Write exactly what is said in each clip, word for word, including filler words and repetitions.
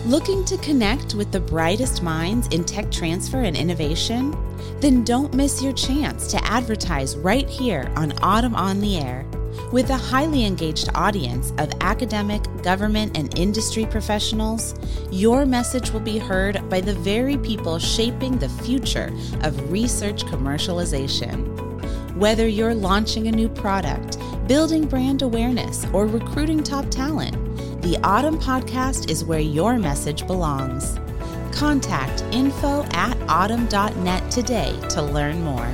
Looking to connect with the brightest minds in tech transfer and innovation? Then don't miss your chance to advertise right here on Autumn on the Air. With a highly engaged audience of academic, government, and industry professionals, your message will be heard by the very people shaping the future of research commercialization. Whether you're launching a new product, building brand awareness, or recruiting top talent, the Autumn Podcast is where your message belongs. Contact info at autumn dot net today to learn more.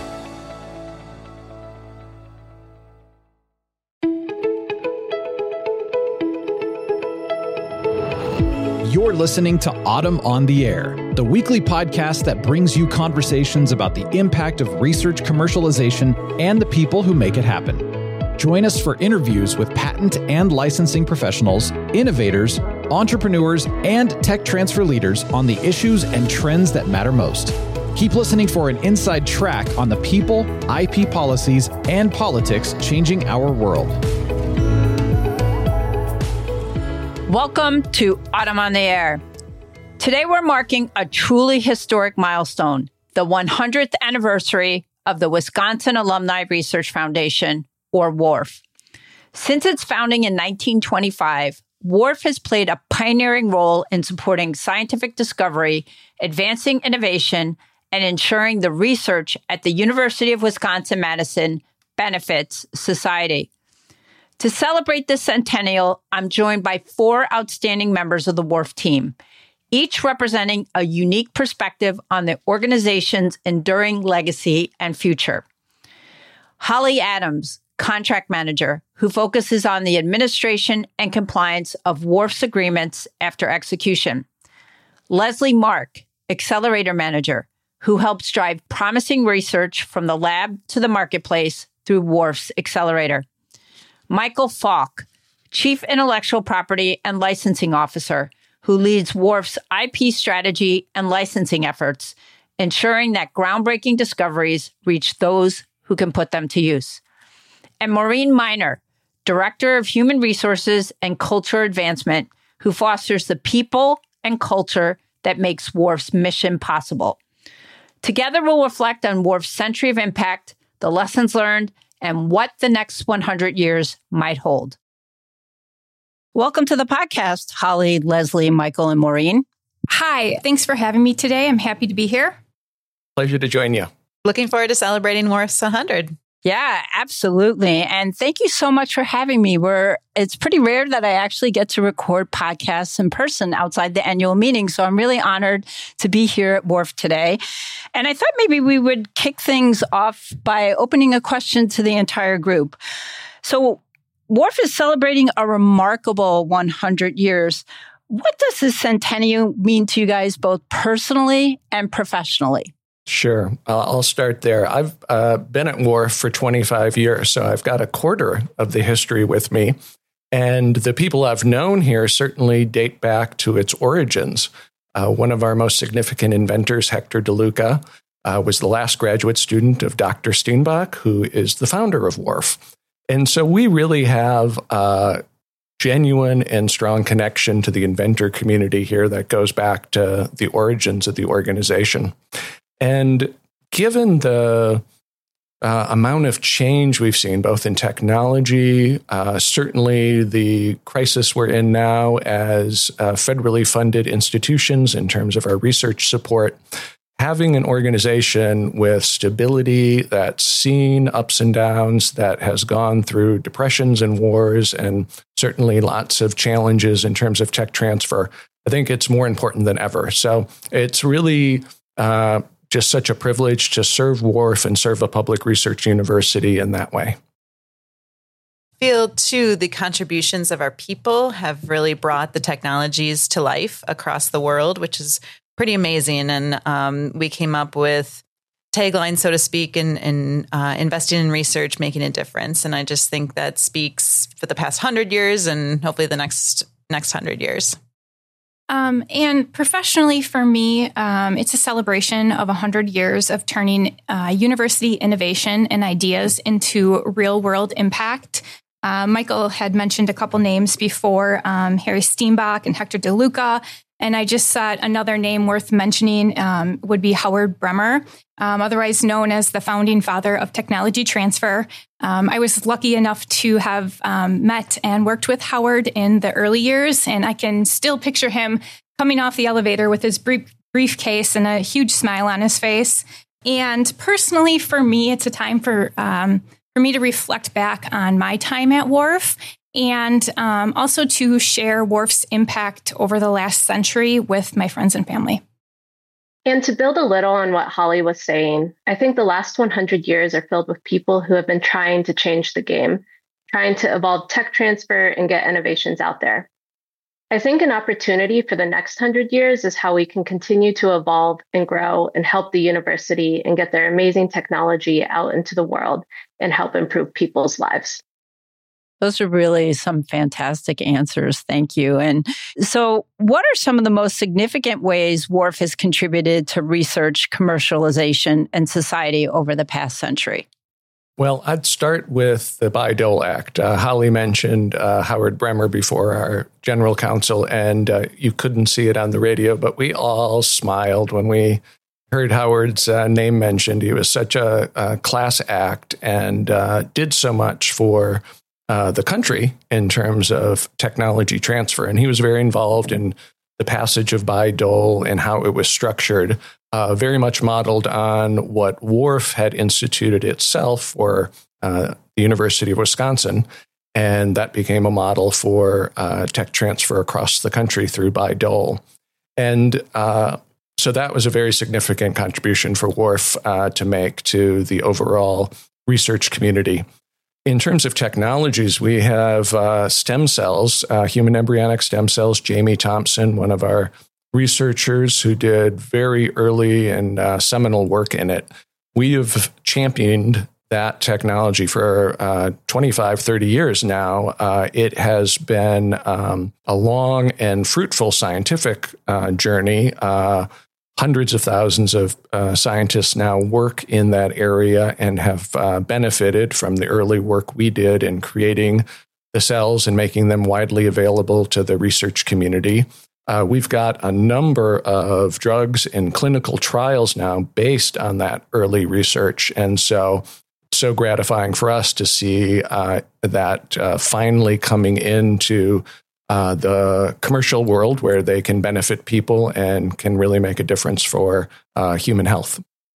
You're listening to Autumn on the Air, the weekly podcast that brings you conversations about the impact of research commercialization and the people who make it happen. Join us for interviews with patent and licensing professionals, innovators, entrepreneurs, and tech transfer leaders on the issues and trends that matter most. Keep listening for an inside track on the people, I P policies, and politics changing our world. Welcome to Autumn on the Air. Today we're marking a truly historic milestone, the one hundredth anniversary of the Wisconsin Alumni Research Foundation, or W A R F. Since its founding in nineteen twenty-five, W A R F has played a pioneering role in supporting scientific discovery, advancing innovation, and ensuring the research at the University of Wisconsin-Madison benefits society. To celebrate this centennial, I'm joined by four outstanding members of the W A R F team, each representing a unique perspective on the organization's enduring legacy and future. Holly Adams, Contract Manager, who focuses on the administration and compliance of W A R F's agreements after execution. Leslie Mark, Accelerator Manager, who helps drive promising research from the lab to the marketplace through W A R F's Accelerator. Michael Falk, Chief Intellectual Property and Licensing Officer, who leads W A R F's I P strategy and licensing efforts, ensuring that groundbreaking discoveries reach those who can put them to use. And Maureen Miner, Director of Human Resources and Culture Advancement, who fosters the people and culture that makes W A R F's mission possible. Together, we'll reflect on W A R F's century of impact, the lessons learned, and what the next one hundred years might hold. Welcome to the podcast, Holly, Leslie, Michael, and Maureen. Hi, thanks for having me today. I'm happy to be here. Pleasure to join you. Looking forward to celebrating W A R F's one hundred. Yeah, absolutely. And thank you so much for having me. We're, it's pretty rare that I actually get to record podcasts in person outside the annual meeting. So I'm really honored to be here at W A R F today. And I thought maybe we would kick things off by opening a question to the entire group. So W A R F is celebrating a remarkable one hundred years. What does this centennial mean to you guys, both personally and professionally? Sure. Uh, I'll start there. I've uh, been at W A R F for twenty-five years, so I've got a quarter of the history with me. And the people I've known here certainly date back to its origins. Uh, one of our most significant inventors, Hector DeLuca, uh, was the last graduate student of Doctor Steenbach, who is the founder of W A R F. And so we really have a genuine and strong connection to the inventor community here that goes back to the origins of the organization. And given the uh, amount of change we've seen, both in technology, uh, certainly the crisis we're in now as uh, federally funded institutions in terms of our research support, having an organization with stability that's seen ups and downs, that has gone through depressions and wars, and certainly lots of challenges in terms of tech transfer, I think it's more important than ever. So it's really uh, just such a privilege to serve W A R F and serve a public research university in that way. I feel, too, the contributions of our people have really brought the technologies to life across the world, which is pretty amazing. And um, we came up with tagline, so to speak, in, in uh, investing in research, making a difference. And I just think that speaks for the past hundred years and hopefully the next next hundred years. Um, and professionally for me, um, it's a celebration of one hundred years of turning uh, university innovation and ideas into real world impact. Uh, Michael had mentioned a couple names before, um, Harry Steenbach and Hector DeLuca. And I just thought another name worth mentioning um, would be Howard Bremer, um, otherwise known as the founding father of technology transfer. Um, I was lucky enough to have um, met and worked with Howard in the early years, and I can still picture him coming off the elevator with his brief briefcase and a huge smile on his face. And personally, for me, it's a time for um, for me to reflect back on my time at Wharf, and um, also to share Wharf's impact over the last century with my friends and family. And to build a little on what Holly was saying, I think the last one hundred years are filled with people who have been trying to change the game, trying to evolve tech transfer and get innovations out there. I think an opportunity for the next one hundred years is how we can continue to evolve and grow and help the university and get their amazing technology out into the world and help improve people's lives. Those are really some fantastic answers. Thank you. And so what are some of the most significant ways Wharf has contributed to research, commercialization, and society over the past century? Well, I'd start with the Bayh-Dole Act. Uh, Holly mentioned uh, Howard Bremer before, our general counsel, and uh, you couldn't see it on the radio, but we all smiled when we heard Howard's uh, name mentioned. He was such a, a class act and uh, did so much for uh, the country in terms of technology transfer. And he was very involved in the passage of Bayh-Dole and how it was structured. Uh, very much modeled on what Wharf had instituted itself for uh, the University of Wisconsin. And that became a model for uh, tech transfer across the country through Bayh-Dole. And uh, so that was a very significant contribution for Wharf uh, to make to the overall research community. In terms of technologies, we have uh, stem cells, uh, human embryonic stem cells. Jamie Thompson, one of our researchers who did very early and uh, seminal work in it. We have championed that technology for uh, twenty-five, thirty years now. Uh, it has been um, a long and fruitful scientific uh, journey. Uh, hundreds of thousands of uh, scientists now work in that area and have uh, benefited from the early work we did in creating the cells and making them widely available to the research community. Uh, we've got a number of drugs in clinical trials now based on that early research. And so it's so gratifying for us to see uh, that uh, finally coming into uh, the commercial world where they can benefit people and can really make a difference for uh, human health.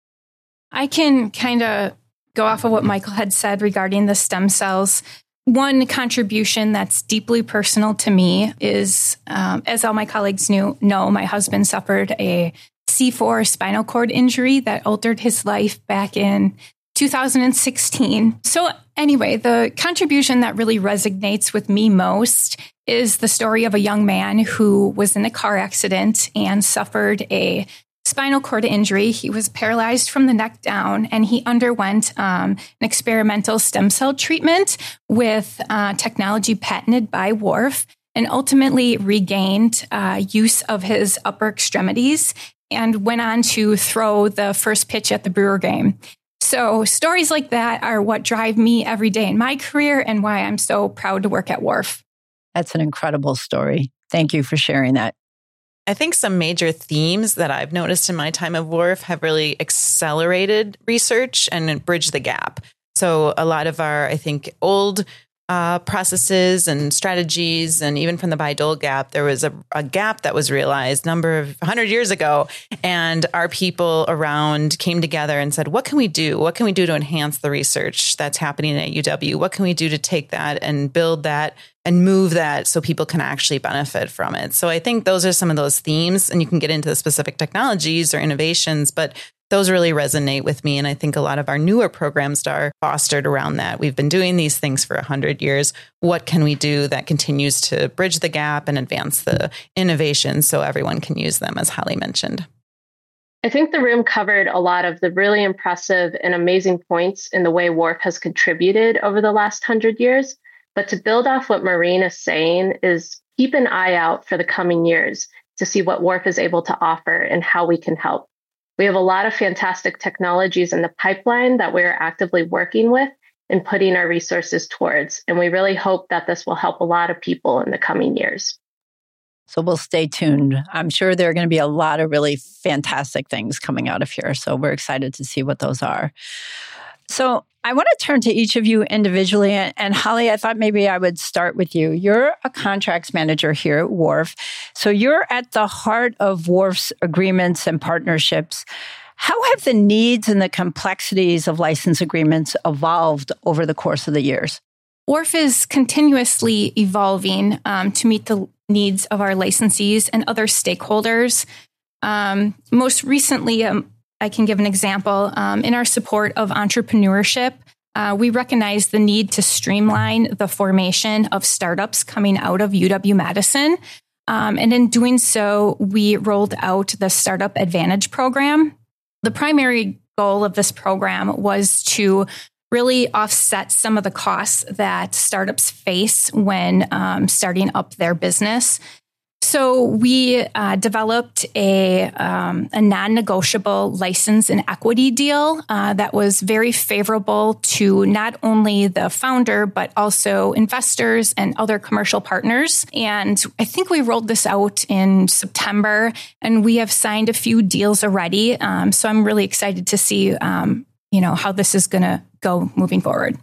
I can kind of go off of what Michael had said regarding the stem cells. One contribution that's deeply personal to me is, um, as all my colleagues knew, know, my husband suffered a C four spinal cord injury that altered his life back in two thousand sixteen. So anyway, the contribution that really resonates with me most is the story of a young man who was in a car accident and suffered a spinal cord injury. He was paralyzed from the neck down, and he underwent um, an experimental stem cell treatment with uh, technology patented by Wharf, and ultimately regained uh, use of his upper extremities and went on to throw the first pitch at the Brewer game. So stories like that are what drive me every day in my career and why I'm so proud to work at Wharf. That's an incredible story. Thank you for sharing that. I think some major themes that I've noticed in my time at Wharf have really accelerated research and bridged the gap. So a lot of our, I think, old uh, processes and strategies, and even from the Bayh-Dole gap, there was a, a gap that was realized a number of one hundred years ago. And our people around came together and said, what can we do? What can we do to enhance the research that's happening at U W? What can we do to take that and build that and move that so people can actually benefit from it? So I think those are some of those themes, and you can get into the specific technologies or innovations, but those really resonate with me. And I think a lot of our newer programs are fostered around that. We've been doing these things for one hundred years. What can we do that continues to bridge the gap and advance the innovation so everyone can use them, as Holly mentioned? I think the room covered a lot of the really impressive and amazing points in the way Wharf has contributed over the last one hundred years. But to build off what Maureen is saying is keep an eye out for the coming years to see what Wharf is able to offer and how we can help. We have a lot of fantastic technologies in the pipeline that we're actively working with and putting our resources towards. And we really hope that this will help a lot of people in the coming years. So we'll stay tuned. I'm sure there are going to be a lot of really fantastic things coming out of here. So we're excited to see what those are. So I want to turn to each of you individually. And Holly, I thought maybe I would start with you. You're a contracts manager here at Wharf. So you're at the heart of Wharf's agreements and partnerships. How have the needs and the complexities of license agreements evolved over the course of the years? Wharf is continuously evolving um, to meet the needs of our licensees and other stakeholders. Um, most recently, um, I can give an example. Um, in our support of entrepreneurship, uh, we recognize the need to streamline the formation of startups coming out of U W-Madison. Um, and in doing so, we rolled out the Startup Advantage program. The primary goal of this program was to really offset some of the costs that startups face when um, starting up their business. So we uh, developed a, um, a non-negotiable license and equity deal uh, that was very favorable to not only the founder, but also investors and other commercial partners. And I think we rolled this out in September, and we have signed a few deals already. Um, so I'm really excited to see um, you know, how this is going to go moving forward.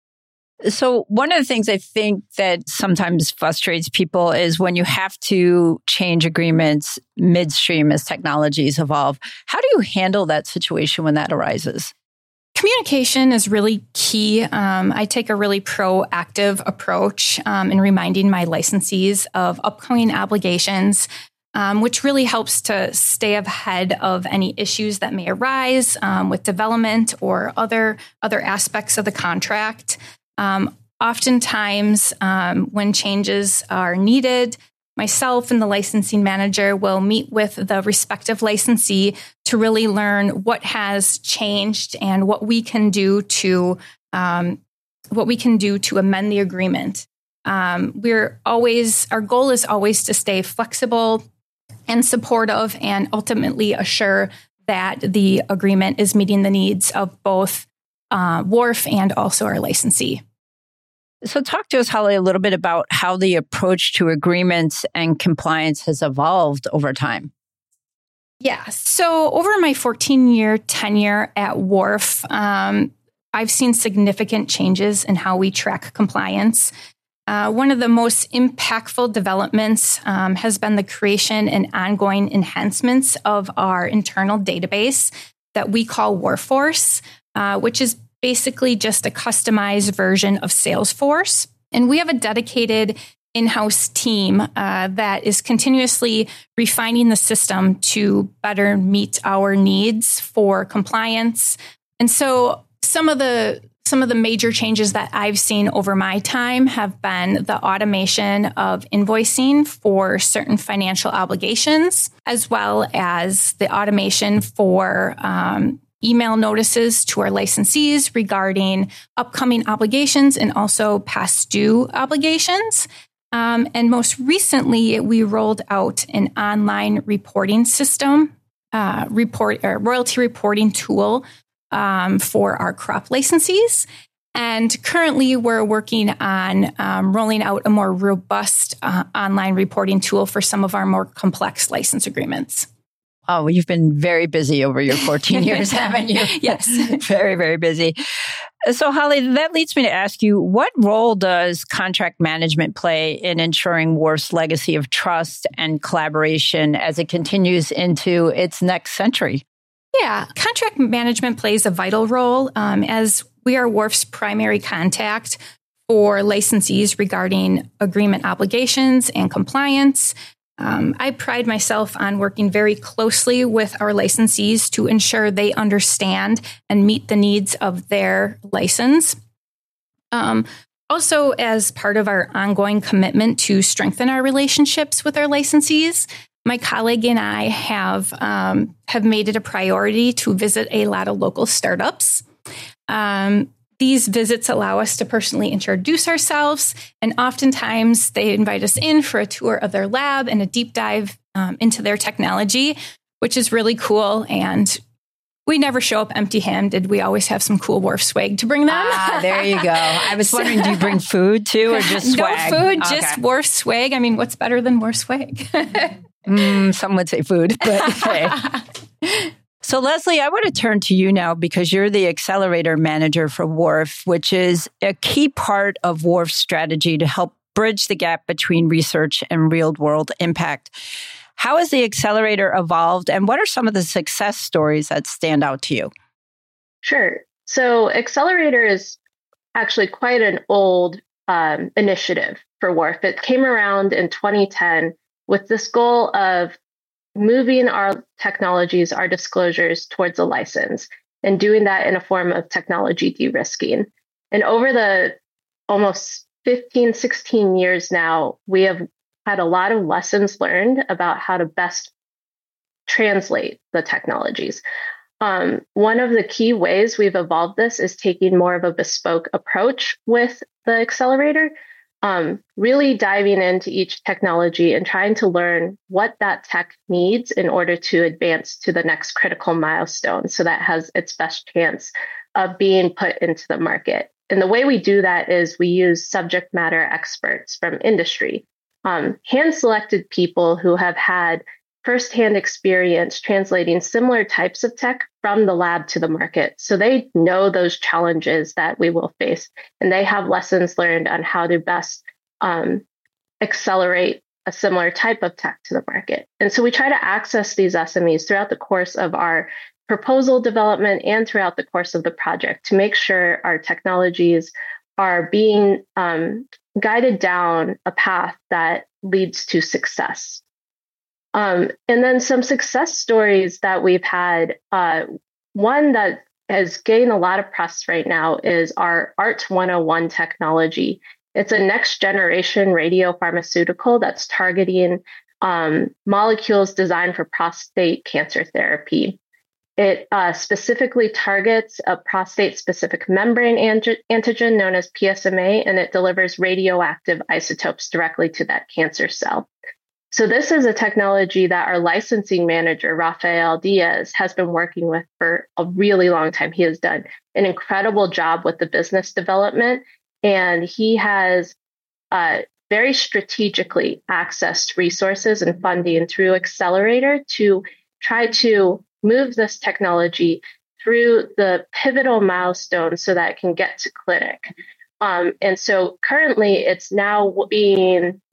So one of the things I think that sometimes frustrates people is when you have to change agreements midstream as technologies evolve. How do you handle that situation when that arises? Communication is really key. Um, I take a really proactive approach um, in reminding my licensees of upcoming obligations, um, which really helps to stay ahead of any issues that may arise um, with development or other, other aspects of the contract. Um, oftentimes, um, when changes are needed, myself and the licensing manager will meet with the respective licensee to really learn what has changed and what we can do to um, what we can do to amend the agreement. Um, we're always our goal is always to stay flexible and supportive, and ultimately assure that the agreement is meeting the needs of both uh, Wharf and also our licensee. So talk to us, Holly, a little bit about how the approach to agreements and compliance has evolved over time. Yeah. So over my fourteen-year tenure at Wharf, um, I've seen significant changes in how we track compliance. Uh, one of the most impactful developments um, has been the creation and ongoing enhancements of our internal database that we call WharForce, uh, which is basically just a customized version of Salesforce. And we have a dedicated in-house team uh, that is continuously refining the system to better meet our needs for compliance. And so some of the some of the major changes that I've seen over my time have been the automation of invoicing for certain financial obligations, as well as the automation for um, email notices to our licensees regarding upcoming obligations and also past due obligations. Um, and most recently, we rolled out an online reporting system, uh, report or royalty reporting tool um, for our crop licensees. And currently, we're working on um, rolling out a more robust uh, online reporting tool for some of our more complex license agreements. Oh, you've been very busy over your fourteen years, haven't you? Yes. Very, very busy. So, Holly, that leads me to ask you, what role does contract management play in ensuring Wharf's legacy of trust and collaboration as it continues into its next century? Yeah, contract management plays a vital role um, as we are Wharf's primary contact for licensees regarding agreement obligations and compliance. Um, I pride myself on working very closely with our licensees to ensure they understand and meet the needs of their license. Um, also, as part of our ongoing commitment to strengthen our relationships with our licensees, my colleague and I have um, have made it a priority to visit a lot of local startups. Um, These visits allow us to personally introduce ourselves, and oftentimes they invite us in for a tour of their lab and a deep dive um, into their technology, which is really cool. And we never show up empty-handed. We always have some cool Wharf swag to bring them. Ah, there you go. I was wondering, do you bring food too, or just swag? No food, Okay. just Wharf swag. I mean, what's better than Wharf swag? mm, some would say food, but hey. So, Leslie, I want to turn to you now because you're the accelerator manager for Wharf, which is a key part of Wharf's strategy to help bridge the gap between research and real-world impact. How has the accelerator evolved, and what are some of the success stories that stand out to you? Sure. So, Accelerator is actually quite an old um, initiative for Wharf. It came around in twenty ten with this goal of moving our technologies, our disclosures towards a license, and doing that in a form of technology de-risking. And over the almost fifteen, sixteen years now, we have had a lot of lessons learned about how to best translate the technologies. Um, one of the key ways we've evolved this is taking more of a bespoke approach with the accelerator. Um, really diving into each technology and trying to learn what that tech needs in order to advance to the next critical milestone so that has its best chance of being put into the market. And the way we do that is we use subject matter experts from industry, um, hand-selected people who have had firsthand experience translating similar types of tech from the lab to the market. So they know those challenges that we will face, and they have lessons learned on how to best um, accelerate a similar type of tech to the market. And so we try to access these S M Es throughout the course of our proposal development and throughout the course of the project to make sure our technologies are being um, guided down a path that leads to success. Um, and then some success stories that we've had. Uh, one that has gained a lot of press right now is our A R T one oh one technology. It's a next generation radiopharmaceutical that's targeting um, molecules designed for prostate cancer therapy. It uh, specifically targets a prostate-specific membrane ange- antigen known as P S M A, and it delivers radioactive isotopes directly to that cancer cell. So this is a technology that our licensing manager, Rafael Diaz, has been working with for a really long time. He has done an incredible job with the business development, and he has uh, very strategically accessed resources and funding through Accelerator to try to move this technology through the pivotal milestones so that it can get to clinic. Um, and so currently it's now being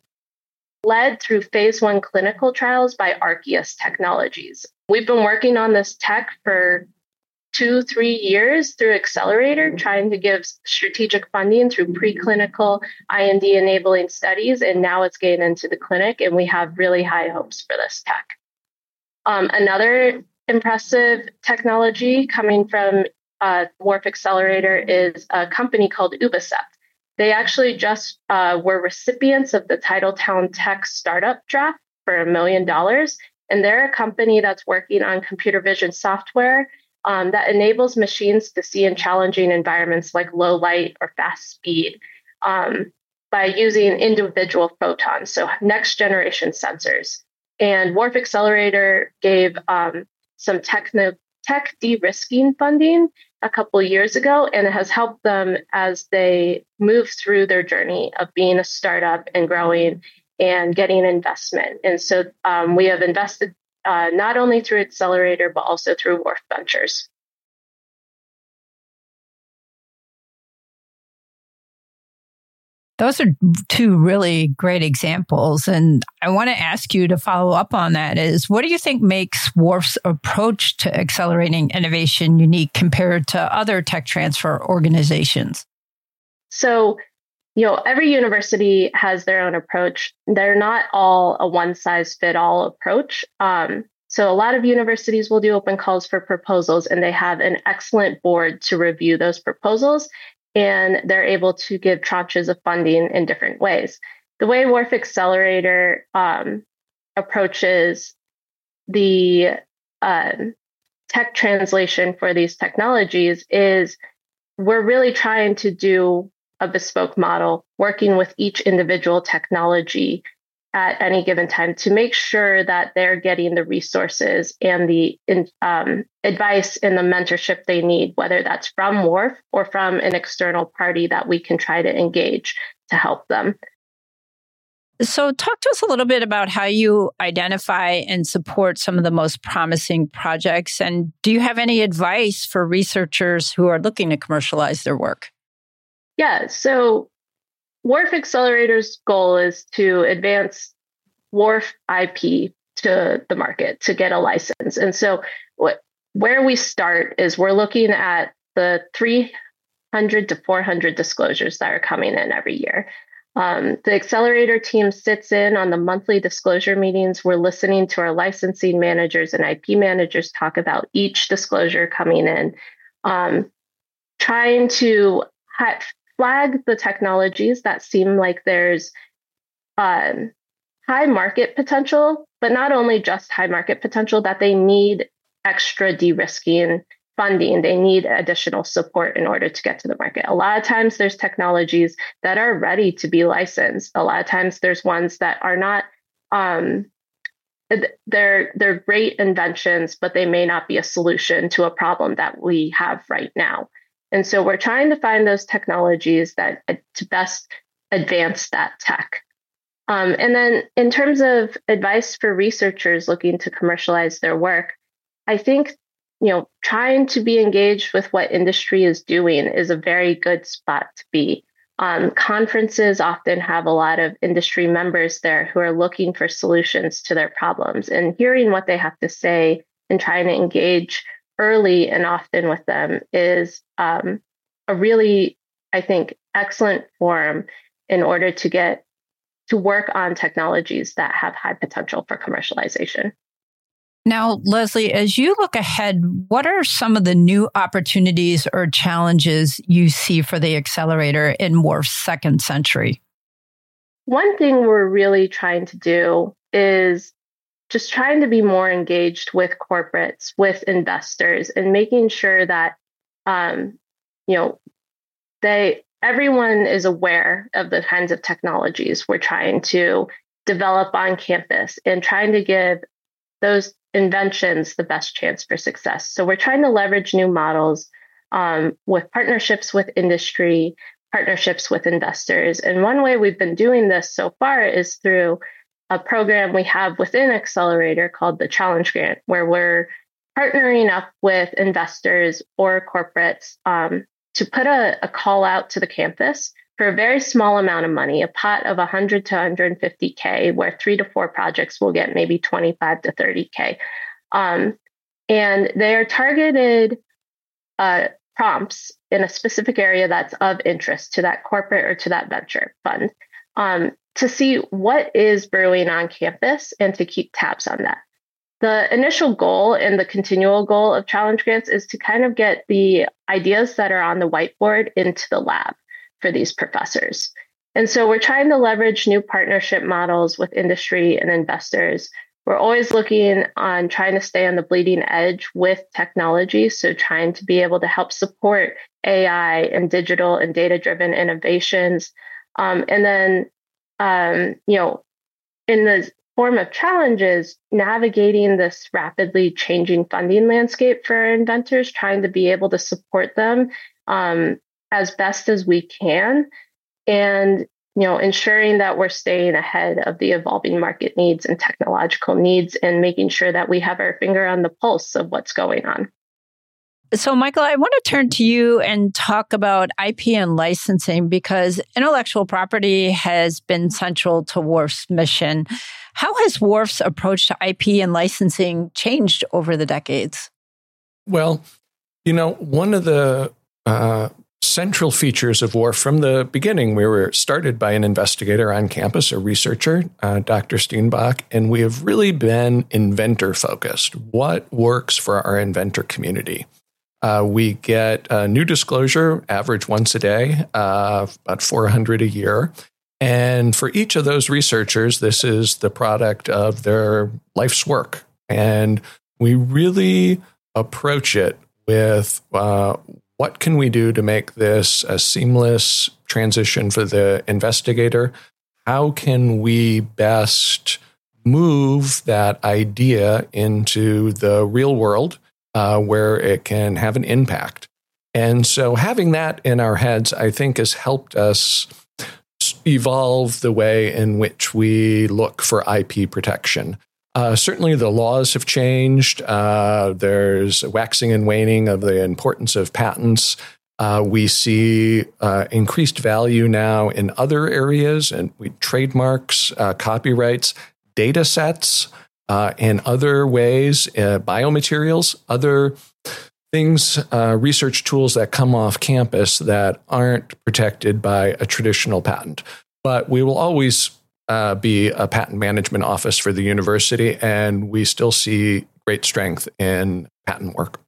led through phase one clinical trials by Arceus Technologies. We've been working on this tech for two, three years through Accelerator, trying to give strategic funding through preclinical I N D enabling studies, and now it's getting into the clinic, and we have really high hopes for this tech. Um, another impressive technology coming from uh, Wharf Accelerator is a company called Ubicept. They actually just uh, were recipients of the Titletown Tech Startup Draft for a million dollars. And they're a company that's working on computer vision software um, that enables machines to see in challenging environments like low light or fast speed um, by using individual photons, so next generation sensors. And Wharf Accelerator gave um, some techno- tech de-risking funding a couple of years ago, and it has helped them as they move through their journey of being a startup and growing and getting investment. And so um, we have invested uh, not only through Accelerator, but also through Wharf Ventures. Those are two really great examples. And I want to ask you to follow up on that is, what do you think makes Wharf's approach to accelerating innovation unique compared to other tech transfer organizations? So, you know, every university has their own approach. They're not all a one-size-fit-all approach. Um, so a lot of universities will do open calls for proposals, and they have an excellent board to review those proposals. And they're able to give tranches of funding in different ways. The way Wharf Accelerator um, approaches the uh, tech translation for these technologies is we're really trying to do a bespoke model, working with each individual technology at any given time to make sure that they're getting the resources and the um, advice and the mentorship they need, whether that's from W A R F or from an external party that we can try to engage to help them. So talk to us a little bit about how you identify and support some of the most promising projects. And do you have any advice for researchers who are looking to commercialize their work? Yeah, so W A R F Accelerator's goal is to advance W A R F I P to the market to get a license. And so what, where we start is we're looking at the three hundred to four hundred disclosures that are coming in every year. Um, the accelerator team sits in on the monthly disclosure meetings. We're listening to our licensing managers and I P managers talk about each disclosure coming in, um, trying to ha- flag the technologies that seem like there's um, high market potential, but not only just high market potential, that they need extra de-risking funding. They need additional support in order to get to the market. A lot of times there's technologies that are ready to be licensed. A lot of times there's ones that are not, um, they're, they're great inventions, but they may not be a solution to a problem that we have right now. And so we're trying to find those technologies that uh, to best advance that tech. Um, and then in terms of advice for researchers looking to commercialize their work, I think, you know, trying to be engaged with what industry is doing is a very good spot to be. Um, conferences often have a lot of industry members there who are looking for solutions to their problems, and hearing what they have to say and trying to engage early and often with them is um, a really, I think, excellent forum in order to get to work on technologies that have high potential for commercialization. Now, Leslie, as you look ahead, what are some of the new opportunities or challenges you see for the accelerator in W A R F's second century? One thing we're really trying to do is just trying to be more engaged with corporates, with investors, and making sure that um, you know they everyone is aware of the kinds of technologies we're trying to develop on campus and trying to give those inventions the best chance for success. So we're trying to leverage new models um, with partnerships with industry, partnerships with investors. And one way we've been doing this so far is through a program we have within Accelerator called the Challenge Grant, where we're partnering up with investors or corporates um, to put a, a call out to the campus for a very small amount of money, a pot of one hundred to one hundred fifty K, where three to four projects will get maybe twenty-five to thirty K. Um, and they are targeted uh, prompts in a specific area that's of interest to that corporate or to that venture fund um, to see what is brewing on campus and to keep tabs on that. The initial goal and the continual goal of Challenge Grants is to kind of get the ideas that are on the whiteboard into the lab for these professors. And so we're trying to leverage new partnership models with industry and investors. We're always looking on trying to stay on the bleeding edge with technology. So trying to be able to help support A I and digital and data-driven innovations. Um, and then, um, you know, in the form of challenges, navigating this rapidly changing funding landscape for our inventors, trying to be able to support them um, as best as we can, and you know, ensuring that we're staying ahead of the evolving market needs and technological needs, and making sure that we have our finger on the pulse of what's going on. So, Michael, I want to turn to you and talk about I P and licensing, because intellectual property has been central to W A R F's mission. How has W A R F's approach to I P and licensing changed over the decades? Well, you know, one of the uh, central features of W A R F from the beginning, we were started by an investigator on campus, a researcher, uh, Doctor Steenbach, and we have really been inventor focused. What works for our inventor community? Uh, we get a new disclosure, average once a day, uh, about four hundred a year. And for each of those researchers, this is the product of their life's work. And we really approach it with uh, what can we do to make this a seamless transition for the investigator? how can we best move that idea into the real world uh, where it can have an impact. And so having that in our heads, I think, has helped us evolve the way in which we look for I P protection. Uh, certainly the laws have changed. Uh, there's waxing and waning of the importance of patents. Uh, we see uh, increased value now in other areas, and we trademarks, uh, copyrights, data sets, uh, and other ways, uh, biomaterials, other things, uh, research tools that come off campus that aren't protected by a traditional patent. But we will always uh, be a patent management office for the university, and we still see great strength in patent work.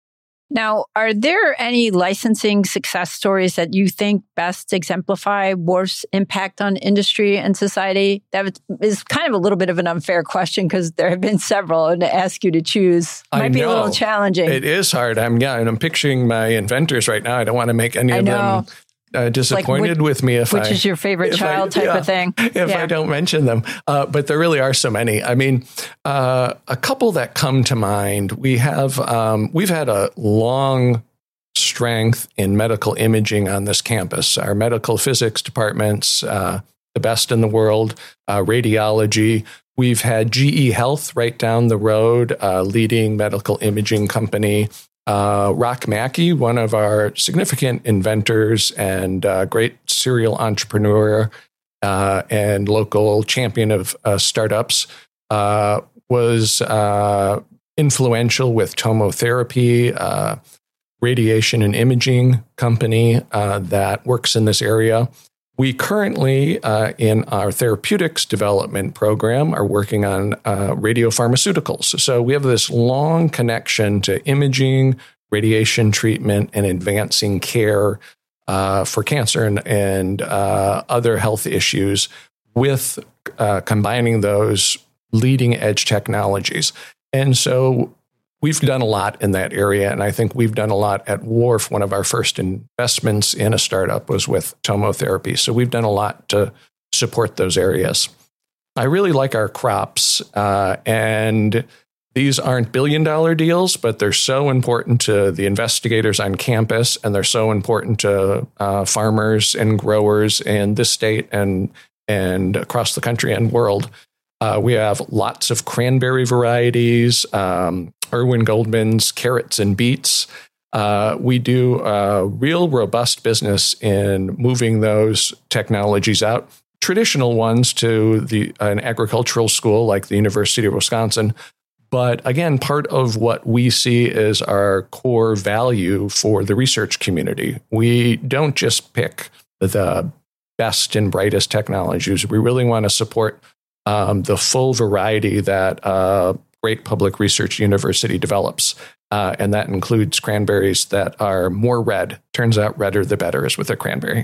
Now, are there any licensing success stories that you think best exemplify Wharf's impact on industry and society? That is kind of a little bit of an unfair question because there have been several, and to ask you to choose might I be know. a little challenging. It is hard. I'm yeah, and I'm picturing my inventors right now. I don't want to make any I of know. them uh, disappointed like which, with me if which I, is your favorite child I, type yeah, of thing. If yeah. I don't mention them, uh, but there really are so many. I mean, uh, a couple that come to mind. We have um, we've had a long strength in medical imaging on this campus. Our medical physics departments, uh, the best in the world, uh, radiology. We've had G E Health right down the road, uh, leading medical imaging company. Uh, Rock Mackey, one of our significant inventors and uh, great serial entrepreneur uh, and local champion of uh, startups, uh, was uh, influential with tomotherapy, uh, radiation and imaging company uh, that works in this area. We currently, uh, in our therapeutics development program, are working on uh, radiopharmaceuticals. So we have this long connection to imaging, radiation treatment, and advancing care uh, for cancer and, and uh, other health issues with uh, combining those leading edge technologies. And so we've done a lot in that area, and I think we've done a lot at Wharf. One of our first investments in a startup was with tomotherapy. So we've done a lot to support those areas. I really like our crops, uh, and these aren't billion-dollar deals, but they're so important to the investigators on campus, and they're so important to uh, farmers and growers in this state and, and across the country and world. Uh, we have lots of cranberry varieties, um, Irwin Goldman's carrots and beets. Uh, we do a real robust business in moving those technologies out, traditional ones to the an agricultural school like the University of Wisconsin. But again, part of what we see is our core value for the research community. We don't just pick the best and brightest technologies. We really want to support um, the full variety that uh, great public research university develops. Uh, and that includes cranberries that are more red. Turns out redder the better is with a cranberry.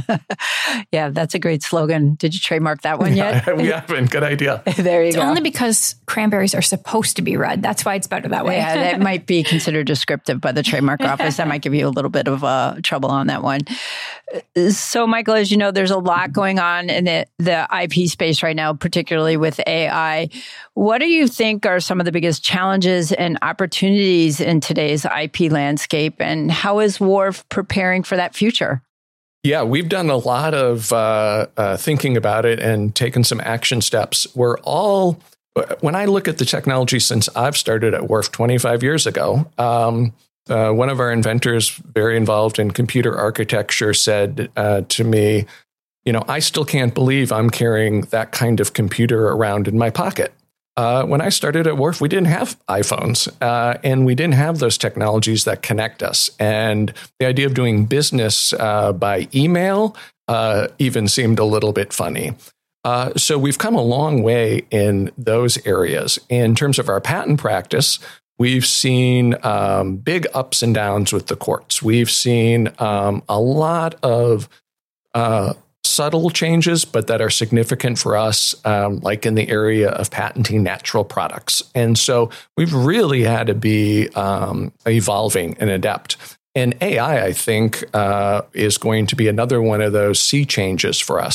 Yeah, that's a great slogan. Did you trademark that one yet? Yeah, we haven't. Good idea. There you it's go. Only because cranberries are supposed to be red. That's why it's better that way. Yeah, that might be considered descriptive by the trademark office. That might give you a little bit of uh, trouble on that one. So, Michael, as you know, there's a lot going on in the, the I P space right now, particularly with A I. What do you think are some of the biggest challenges and opportunities in today's I P landscape? And how is Wharf preparing for that future? Yeah, we've done a lot of uh, uh, thinking about it and taken some action steps. We're all, when I look at the technology since I've started at Wharf twenty-five years ago, um, uh, one of our inventors, very involved in computer architecture, said uh, to me, you know, I still can't believe I'm carrying that kind of computer around in my pocket. Uh, when I started at Wharf, we didn't have iPhones, uh, and we didn't have those technologies that connect us. And the idea of doing business uh, by email uh, even seemed a little bit funny. Uh, so we've come a long way in those areas. In terms of our patent practice, we've seen um, big ups and downs with the courts. We've seen um, a lot of uh subtle changes, but that are significant for us, um, like in the area of patenting natural products. And so we've really had to be um, evolving and adept. And A I, I think, uh, is going to be another one of those sea changes for us.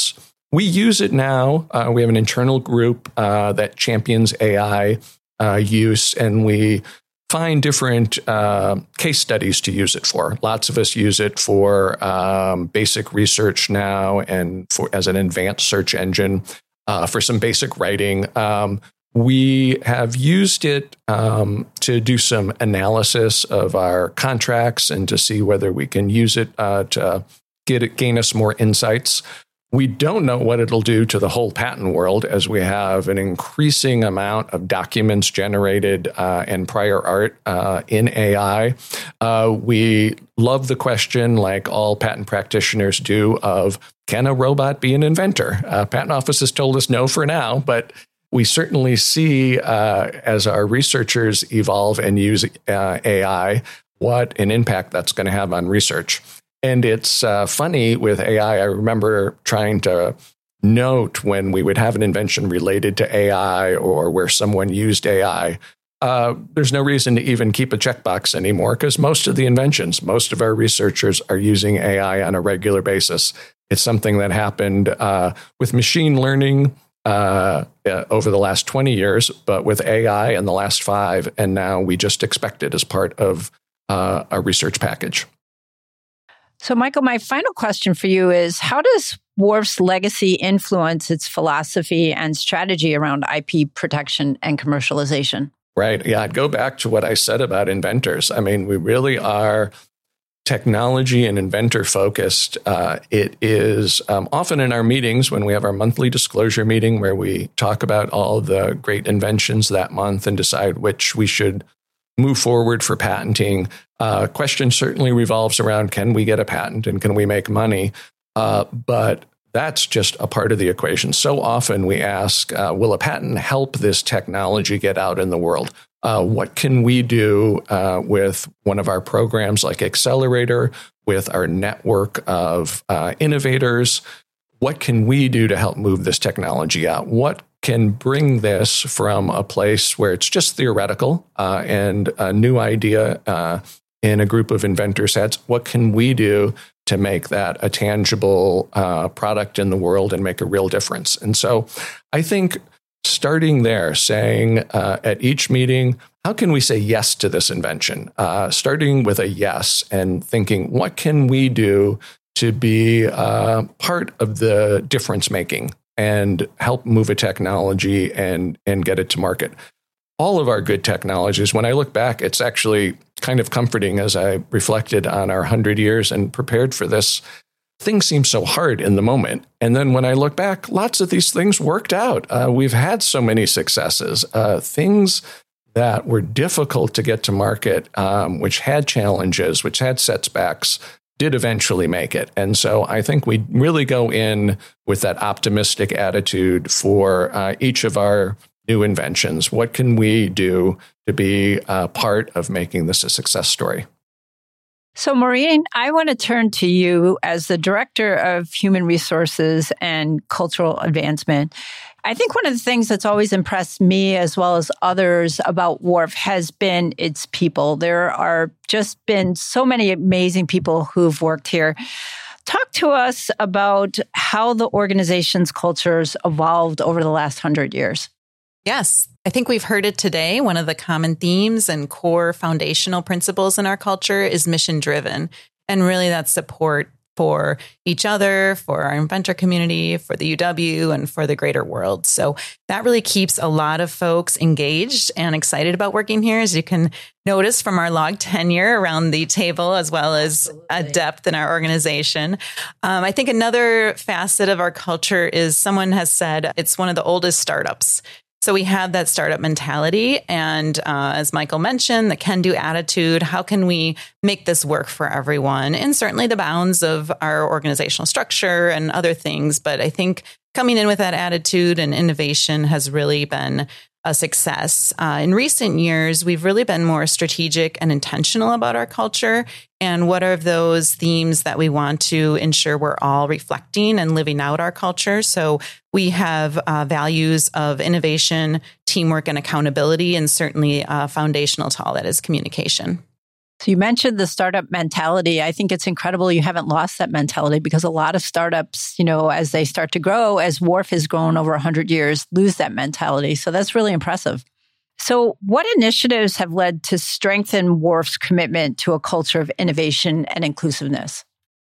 we use it now. Uh, we have an internal group uh, that champions A I uh, use, and we find different uh, case studies to use it for. Lots of us use it for um, basic research now and for as an advanced search engine uh, for some basic writing. Um, we have used it um, to do some analysis of our contracts and to see whether we can use it uh, to get it, gain us more insights. We don't know what it'll do to the whole patent world, as we have an increasing amount of documents generated uh, and prior art uh, in A I. Uh, we love the question, like all patent practitioners do, of can a robot be an inventor? Uh, patent office has told us no for now, but we certainly see uh, as our researchers evolve and use uh, A I, what an impact that's going to have on research. And it's uh, funny with A I. I remember trying to note when we would have an invention related to A I or where someone used A I. Uh, there's no reason to even keep a checkbox anymore because most of the inventions, most of our researchers are using A I on a regular basis. It's something that happened uh, with machine learning uh, uh, over the last twenty years, but with A I in the last five. And now we just expect it as part of uh, our research package. So, Michael, my final question for you is, how does Wharf's legacy influence its philosophy and strategy around I P protection and commercialization? Right. Yeah, I'd go back to what I said about inventors. I mean, we really are technology and inventor focused. Uh, it is um, often in our meetings when we have our monthly disclosure meeting where we talk about all the great inventions that month and decide which we should move forward for patenting. Uh, question certainly revolves around, can we get a patent and can we make money? Uh, but that's just a part of the equation. So often we ask, uh, will a patent help this technology get out in the world? Uh, what can we do uh, with one of our programs like Accelerator, with our network of uh, innovators? What can we do to help move this technology out? What can bring this from a place where it's just theoretical uh, and a new idea uh, in a group of inventors' heads? What can we do to make that a tangible uh, product in the world and make a real difference? And so I think starting there, saying uh, at each meeting, how can we say yes to this invention? Uh, starting with a yes and thinking, what can we do to be uh, part of the difference making and help move a technology and, and get it to market? All of our good technologies, when I look back, it's actually kind of comforting as I reflected on our one hundred years and prepared for this. Things seem so hard in the moment. And then when I look back, lots of these things worked out. Uh, we've had so many successes. Uh, things that were difficult to get to market, um, which had challenges, which had setbacks, did eventually make it. And so I think we really go in with that optimistic attitude for uh, each of our new inventions. What can we do to be a part of making this a success story? So, Maureen, I want to turn to you as the Director of Human Resources and Cultural Advancement. I think one of the things that's always impressed me as well as others about Wharf has been its people. There are just been so many amazing people who've worked here. Talk to us about how the organization's cultures evolved over the last hundred years. Yes, I think we've heard it today. One of the common themes and core foundational principles in our culture is mission driven. And really that's support for each other, for our inventor community, for the U W, and for the greater world. So that really keeps a lot of folks engaged and excited about working here, as you can notice from our log tenure around the table, as well as a depth in our organization. Um, I think another facet of our culture is someone has said it's one of the oldest startups. So we have that startup mentality. And uh, as Michael mentioned, the can-do attitude. How can we make this work for everyone? And certainly the bounds of our organizational structure and other things. But I think coming in with that attitude and innovation has really been a success. Uh, in recent years, we've really been more strategic and intentional about our culture and what are those themes that we want to ensure we're all reflecting and living out our culture. So we have uh, values of innovation, teamwork, and accountability, and certainly uh, foundational to all that is communication. So you mentioned the startup mentality. I think it's incredible you haven't lost that mentality, because a lot of startups, you know, as they start to grow, as WARF has grown over one hundred years, lose that mentality. So that's really impressive. So what initiatives have led to strengthen WARF's commitment to a culture of innovation and inclusiveness?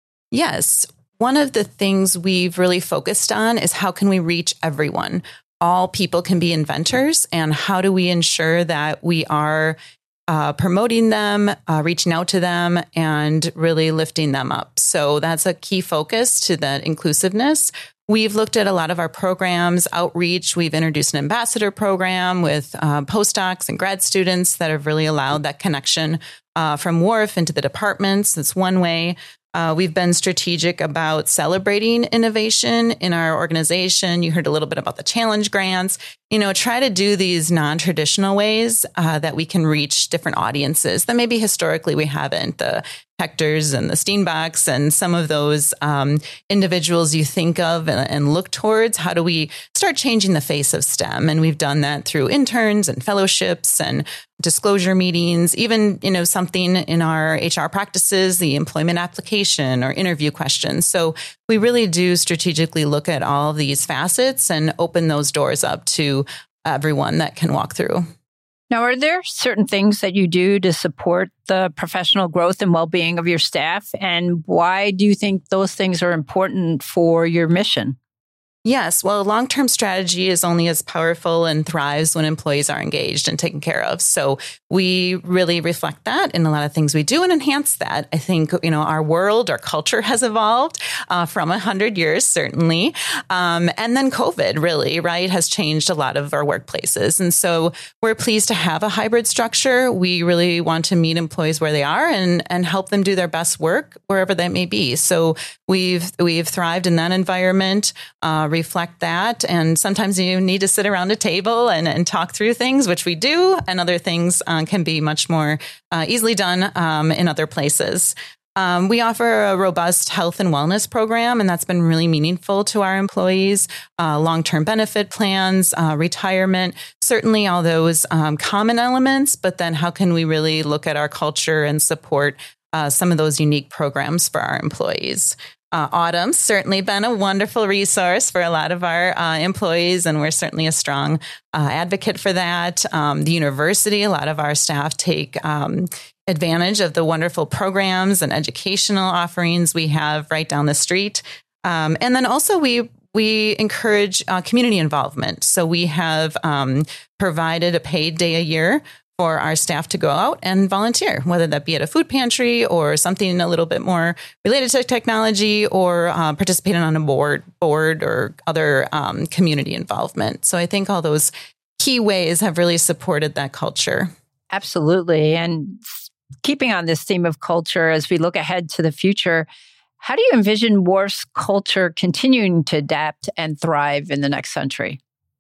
Yes. One of the things we've really focused on is how can we reach everyone? All people can be inventors, and how do we ensure that we are uh, promoting them, uh, reaching out to them, and really lifting them up? So that's a key focus to that inclusiveness. We've looked at a lot of our programs, outreach. We've introduced an ambassador program with uh, postdocs and grad students that have really allowed that connection uh, from WARF into the departments. That's one way. Uh, we've been strategic about celebrating innovation in our organization. You heard a little bit about the challenge grants. You know, try to do these non-traditional ways uh, that we can reach different audiences that maybe historically we haven't. The Hectors and the Steenbocks and some of those um, individuals you think of and, and look towards. How do we start changing the face of STEM? And we've done that through interns and fellowships and disclosure meetings, even, you know, something in our H R practices, the employment application or interview questions. So we really do strategically look at all of these facets and open those doors up to everyone that can walk through. Now, are there certain things that you do to support the professional growth and well-being of your staff? And why do you think those things are important for your mission? Yes. Well, long-term strategy is only as powerful and thrives when employees are engaged and taken care of. So we really reflect that in a lot of things we do and enhance that. I think, you know, our world, our culture has evolved uh, from a hundred years, certainly. Um, and then COVID really, right, has changed a lot of our workplaces. And so we're pleased to have a hybrid structure. We really want to meet employees where they are and, and help them do their best work wherever that may be. So we've, we've thrived in that environment. Uh, reflect that. And sometimes you need to sit around a table and, and talk through things, which we do, and other things uh, can be much more uh, easily done um, in other places. Um, we offer a robust health and wellness program, and that's been really meaningful to our employees. Uh, long-term benefit plans, uh, retirement, certainly all those um, common elements, but then how can we really look at our culture and support uh, some of those unique programs for our employees? Uh, Autumn's certainly been a wonderful resource for a lot of our uh, employees, and we're certainly a strong uh, advocate for that. Um, the university, a lot of our staff take um, advantage of the wonderful programs and educational offerings we have right down the street. Um, and then also we we encourage uh, community involvement. So we have um, provided a paid day a year for our staff to go out and volunteer, whether that be at a food pantry or something a little bit more related to technology, or uh, participating on a board, board or other um, community involvement. So I think all those key ways have really supported that culture. Absolutely. And keeping on this theme of culture, as we look ahead to the future, how do you envision WARF's culture continuing to adapt and thrive in the next century?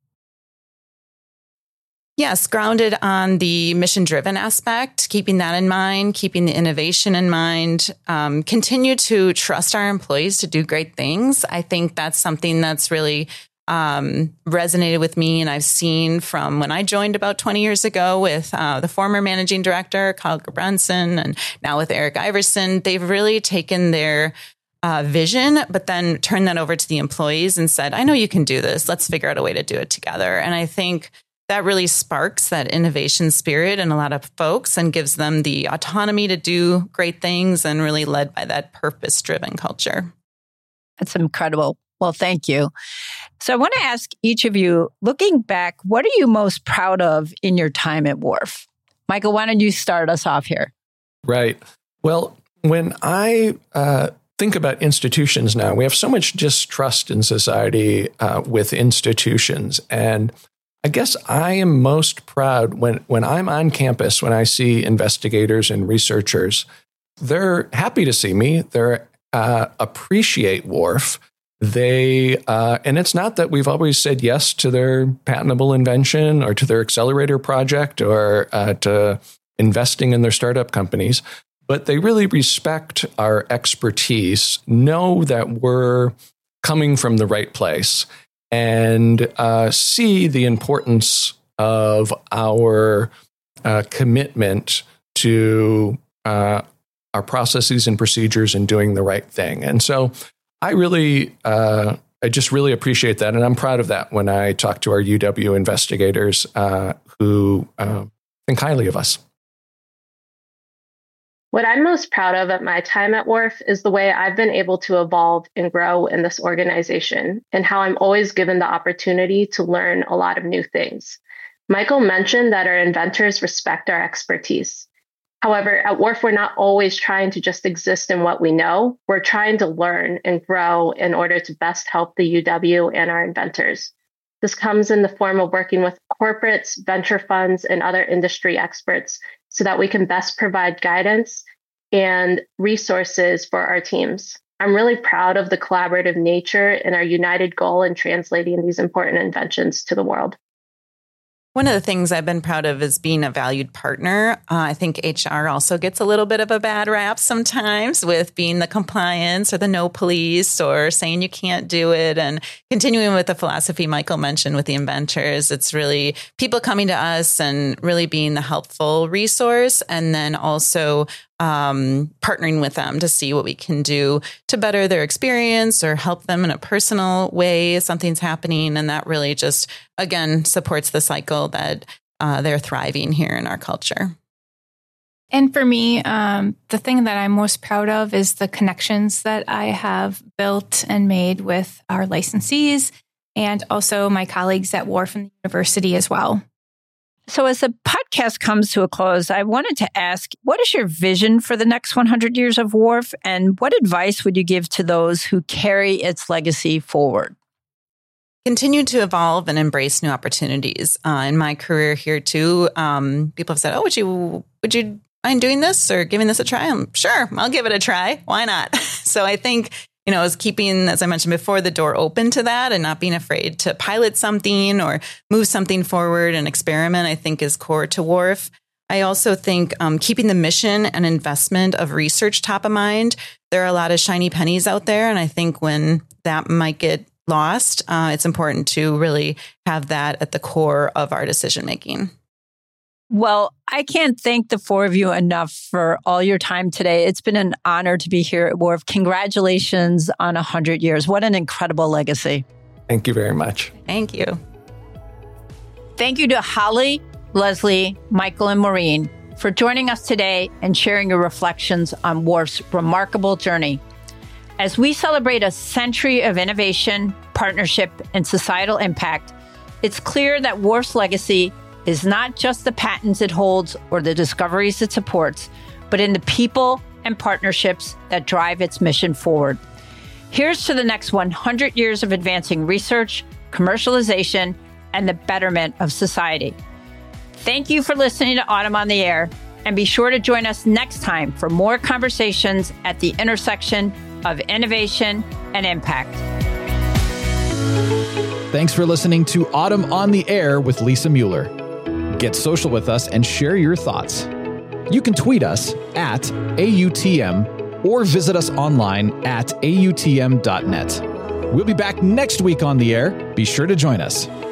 Yes, grounded on the mission-driven aspect, keeping that in mind, keeping the innovation in mind, um, continue to trust our employees to do great things. I think that's something that's really um, resonated with me, and I've seen from when I joined about twenty years ago with uh, the former managing director, Kyle Gabranson, and now with Eric Iverson. They've really taken their uh, vision, but then turned that over to the employees and said, I know you can do this. Let's figure out a way to do it together. And I think that really sparks that innovation spirit in a lot of folks and gives them the autonomy to do great things, and really led by that purpose-driven culture. That's incredible. Well, thank you. So I want to ask each of you, looking back, what are you most proud of in your time at WARF? Michael, why don't you start us off here? Right. Well, when I uh, think about institutions now, we have so much distrust in society uh, with institutions. And I guess I am most proud when, when I'm on campus, when I see investigators and researchers, they're happy to see me. They uh, appreciate WARF. They uh, and it's not that we've always said yes to their patentable invention or to their accelerator project or uh, to investing in their startup companies, but they really respect our expertise, know that we're coming from the right place, and uh, see the importance of our uh, commitment to uh, our processes and procedures and doing the right thing. And so I really, uh, I just really appreciate that. And I'm proud of that when I talk to our U W investigators uh, who uh, think highly of us. What I'm most proud of at my time at WARF is the way I've been able to evolve and grow in this organization, and how I'm always given the opportunity to learn a lot of new things. Michael mentioned that our inventors respect our expertise. However, at WARF, we're not always trying to just exist in what we know. We're trying to learn and grow in order to best help the U W and our inventors. This comes in the form of working with corporates, venture funds, and other industry experts so that we can best provide guidance and resources for our teams. I'm really proud of the collaborative nature and our united goal in translating these important inventions to the world. One of the things I've been proud of is being a valued partner. Uh, I think H R also gets a little bit of a bad rap sometimes with being the compliance or the no police or saying you can't do it. And continuing with the philosophy Michael mentioned with the inventors, it's really people coming to us and really being the helpful resource, and then also Um, partnering with them to see what we can do to better their experience or help them in a personal way if something's happening. And that really just, again, supports the cycle that uh, they're thriving here in our culture. And for me, um, the thing that I'm most proud of is the connections that I have built and made with our licensees and also my colleagues at WARF and the university as well. So as the podcast comes to a close, I wanted to ask, what is your vision for the next one hundred years of WARF, and what advice would you give to those who carry its legacy forward? Continue to evolve and embrace new opportunities. Uh, in my career here too, um, people have said, "Oh, would you would you mind doing this or giving this a try?" I'm sure I'll give it a try. Why not? So I think, you know, is keeping, as I mentioned before, the door open to that and not being afraid to pilot something or move something forward and experiment, I think is core to WARF. I also think um, keeping the mission and investment of research top of mind. There are a lot of shiny pennies out there. And I think when that might get lost, uh, it's important to really have that at the core of our decision making. Well, I can't thank the four of you enough for all your time today. It's been an honor to be here at WARF. Congratulations on one hundred years. What an incredible legacy. Thank you very much. Thank you. Thank you to Holly, Leslie, Michael, and Maureen for joining us today and sharing your reflections on WARF's remarkable journey. As we celebrate a century of innovation, partnership, and societal impact, it's clear that WARF's legacy is not just the patents it holds or the discoveries it supports, but in the people and partnerships that drive its mission forward. Here's to the next one hundred years of advancing research, commercialization, and the betterment of society. Thank you for listening to Autumn on the Air, and be sure to join us next time for more conversations at the intersection of innovation and impact. Thanks for listening to Autumn on the Air with Lisa Mueller. Get social with us and share your thoughts. You can tweet us at A U T M or visit us online at A U T M dot net. We'll be back next week on the air. Be sure to join us.